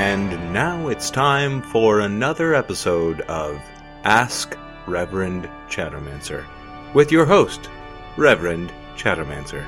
And now it's time for another episode of Ask Reverend Chattermancer, with your host, Reverend Chattermancer.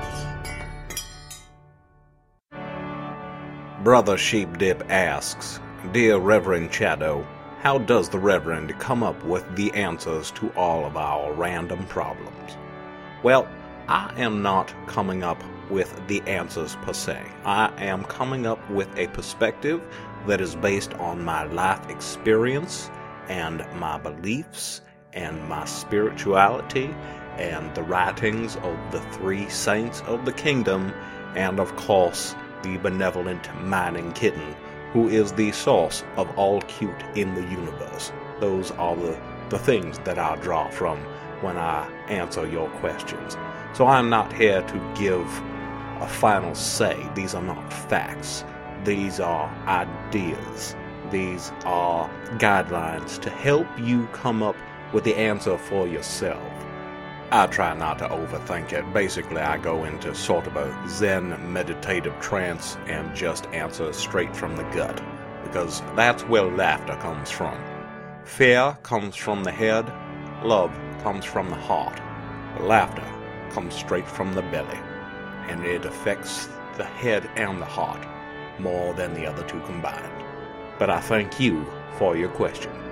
Brother Sheepdip asks, Dear Reverend Chatto, how does the Reverend come up with the answers to all of our random problems? Well, I am not coming up with the answers per se. I am coming up with a perspective that is based on my life experience and my beliefs and my spirituality and the writings of the three saints of the kingdom and, of course, the benevolent mining kitten who is the source of all cute in the universe. Those are the things that I draw from when I answer your questions. So I'm not here to give a final say. These are not facts. These are ideas. These are guidelines to help you come up with the answer for yourself. I try not to overthink it. Basically, I go into sort of a Zen meditative trance and just answer straight from the gut, because that's where laughter comes from. Fear comes from the head. Love comes from the heart. Laughter comes straight from the belly, and it affects the head and the heart more than the other two combined. But I thank you for your question.